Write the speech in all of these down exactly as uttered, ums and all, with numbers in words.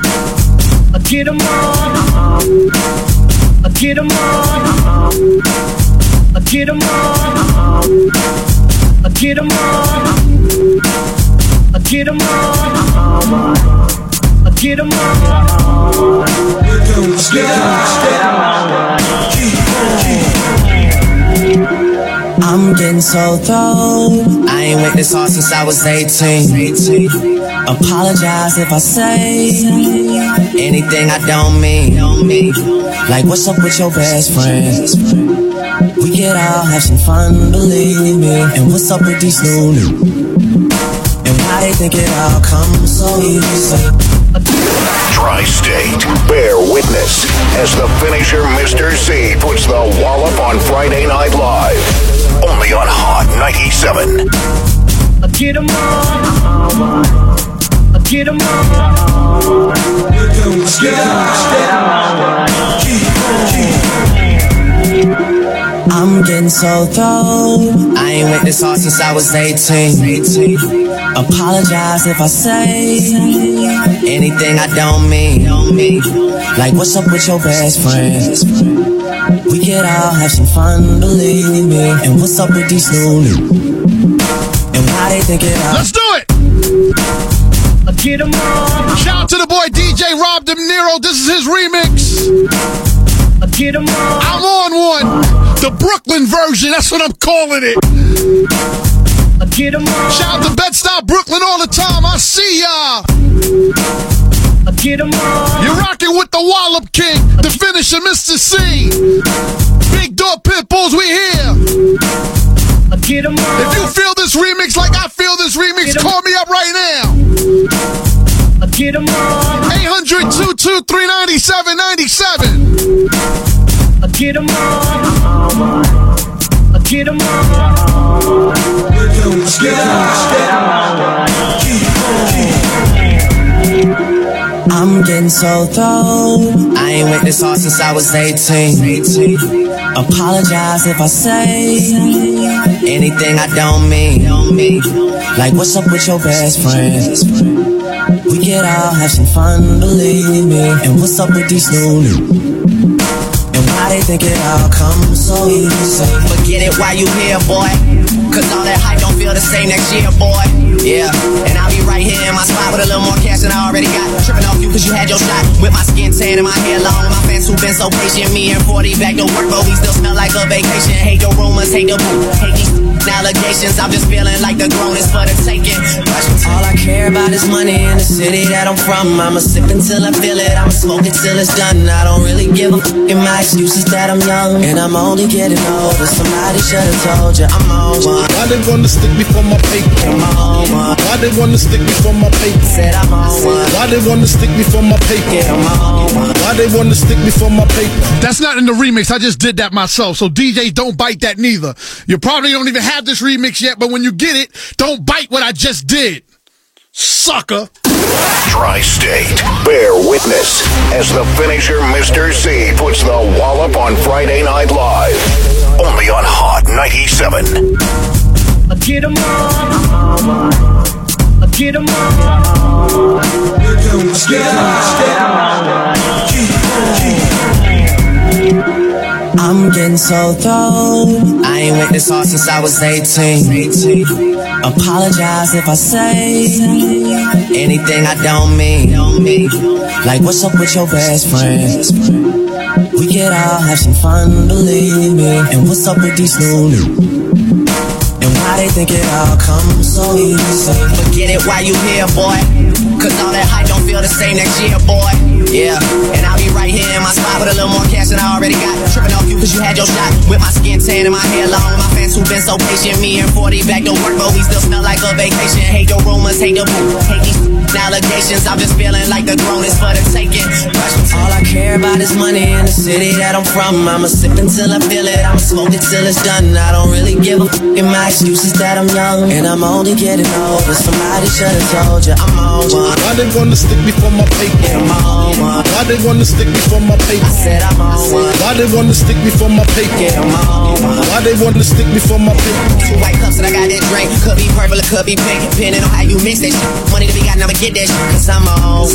I get them all. I get them all. I get them all. I get them all. I get them all. I get them all. I'm getting so thrown. I ain't with this hard since I was eighteen. Apologize if I say anything I don't mean. Like, what's up with your best friends? We could all have some fun, believe me. And what's up with these new new? And why they think it all comes so easy? Tri-State, bear witness as the finisher Mister C puts the wallop on Friday Night Live. Only on Hot ninety-seven. I get them all. I get them all. I'm getting so thrown. I ain't with this hard since I was eighteen. Apologize if I say anything I don't mean. Like, what's up with your best friends? We could all have some fun, believe me. And what's up with these new new? And why they think it all? Let's do it! I get them all. Shout out to the boy D J Rob De Niro. This is his remix. I get them all. I'm on one. The Brooklyn version. That's what I'm calling it. I get them all. Shout out to Bed-Stuy, Brooklyn all the time. I see y'all. I get them all. You're rocking with the Wallop King, the finisher, Mister C. Big Dog Pitbulls, we here. I get them all. If you feel this remix like I feel this remix, call me up right now. I get them all. eight hundred, two two three, nine seven nine seven. I get them all. I get them all. I'm getting so thrown. I ain't with this hard since I was eighteen. Apologize if I say anything I don't mean. Like, what's up with your best friends? We could all have some fun, believe me. And what's up with these new new? And why they think it all comes so easy? Forget it while you here, boy. Cause all that hype don't feel the same next year, boy. Yeah, and I'll be right here in my spot with a little more cash than I already got. Tripping off you cause you had your shot. With my skin tan and my hair long. My fans who been so patient. Me and forty back to work, but we still smell like a vacation. Hate your rumors, hate the boo. Hate these allegations. I'm just feeling like the grown is for the taking. All I care about is money in the city that I'm from. I'ma sip until I feel it. I'ma smoke it till it's done. I don't really give a f*** in my excuses that I'm young. And I'm only getting older. Somebody should've told you I'm on one. Why they wanna stick me for my paper? I'm on one. Why they wanna stick me for my paper? Said I'm on one. Why they wanna stick me for my paper? Yeah, I'm on one. Why they wanna stick me for my paper? That's not in the remix. I just did that myself. So D Js, don't bite that neither. You probably don't even have this remix yet, but when you get it, don't bite what I just did. Sucker. Tri-State, bear witness as the finisher Mister C puts the wallop on Friday Night Live. Only on Hot ninety-seven. I get them all. I get them all. I'm getting so thrown. I ain't with this hard since I was eighteen. Apologize if I say anything I don't mean. Like, what's up with your best friends? We could all have some fun, believe me. And what's up with these new new? And why they think it all comes so easy? Forget it while you here, boy. Cause all that hype don't feel the same next year, boy. Yeah, and I'll be right here in my spot with a little more cash than I already got. Tripping off you cause you had your shot. With my skin tan and my hair long. My fans who been so patient. Me and forty back to work, but we still smell like a vacation. Hate your rumors, hate the boo. Hate these allegations. I'm just feeling like the grown is for the taking. All I care about is money in the city that I'm from. I'ma sip until I feel it. I'ma smoke it till it's done. I don't really give a f*** in my excuses that I'm young. And I'm only getting older. Somebody should've told you I'm on one. Why they wanna stick me for my paper? Yeah, I'm on one. Why they wanna stick me for my paper? I said I'm on one. Why they wanna stick me for my paper? Yeah, I'm on one. Why they wanna stick me for my paper? Two white cups and I got that drink. Could be purple or could be pink. Depending on how you mix that shit. Money to be got, I'ma get that shit. Cause I'm on one. Why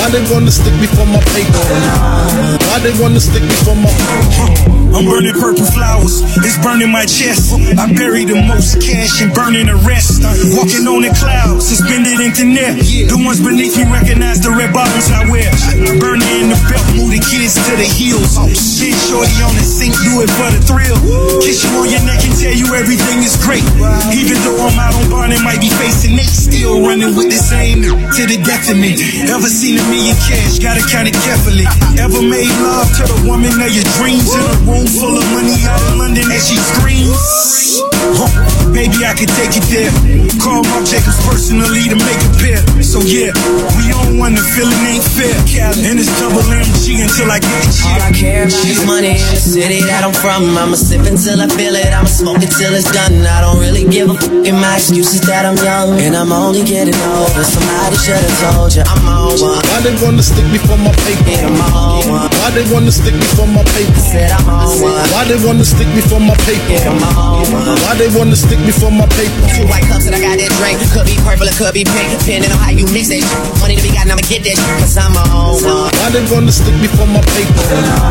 Why they wanna stick me for my paper? Why they wanna stick me for my I'm burning purple flowers, it's burning my chest. I bury the most cash and burning the rest. Walking on the clouds, suspended in thin air. The ones beneath me recognize the red bottoms I wear. Burning in the belt, move the kids to the heels. Get shorty on the sink, do it for the thrill. Kiss you on your neck and tell you everything is great. Even though I'm out on bond and might be facing Nate, still running with the same to the death of me. Ever seen a million cash, gotta count it carefully. Ever made love to the woman of your dreams in a room full of money out in London as she screams? Huh, baby, I could take it there. Call Marc Jacobs personally to make a pair. So yeah, we on one, the feeling ain't fair. And it's double M G until I get the check. All I care about is money in the city that I'm from. I'ma sip until I feel it, I'ma smoke it till it's done. I don't really give a f*** in my excuses that I'm young and I'm only getting older. Somebody should've told you I'm on one. Why they wanna stick me for my paper? Yeah, I'm on one. Why they wanna stick me for my paper? Said I'm on one. Why they wanna stick me for my paper? Yeah, I'm on one. Why they wanna stick me for my paper? Two white cups and I got that drink. Could be purple, it could be pink. Depending on how you mix that shit. Money to be gotten, I'ma get that shit. Cause I'm on one. Why they wanna stick me for my paper?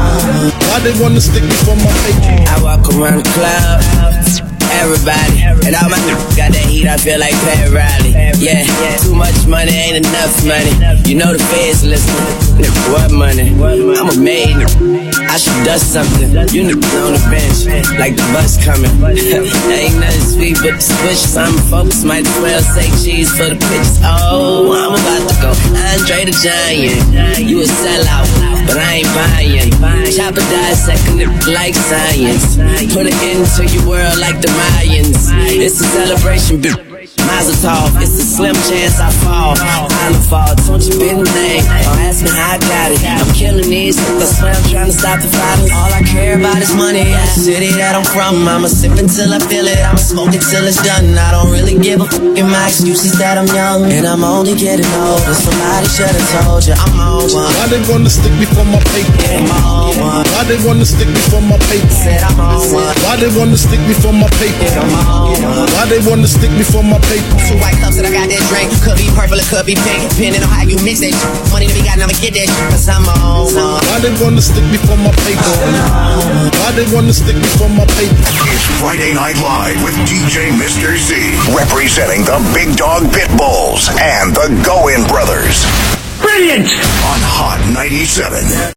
Why they wanna stick me for my paper? I walk around the club, everybody, and all my niggas got that heat, I feel like Pat Riley. Yeah, too much money ain't enough money. You know the feds listening. Nigga, what money? I'm a maid, I should dust something. You niggas on the bench, like the bus coming. Ain't nothing sweet but the swish. Some folks might as well say cheese for the pictures. Oh, I'm about to go Andre the Giant. You a sellout, but I ain't buying. Chopper dissecting it like science. Put it into your world like the Mayans. It's a celebration, bitch. Mazel tov, it's a slim chance I fall. Island fall, don't you be the name. Don't ask me how I got it. I'm killing these, I swear I'm trying to stop the violence. All I care about is money in the city that I'm from. I'ma sip until I feel it, I'ma smoke it till it's done. I don't really give a f*** in my excuses that I'm young and I'm only getting older. Somebody should've told you I'm on one. Why they wanna stick me for my paper? Yeah, I'm on one. Why they wanna stick me for my paper? Said I'm on one. Why they wanna stick me for my paper? Yeah, I'm on one. Why they wanna stick me for my paper? Two white cups and I got that drink. Could be purple, it could be pink. Depending on how you mix that shit. Money to be gotten, I'ma get that shit. Cause I'm on one. Why they wanna stick me for my paper? Why they wanna stick me for my paper? It's Friday Night Live with D J Mister Z, representing the Big Dog Pitbulls and the Go-In Brothers. Brilliant! On Hot ninety-seven.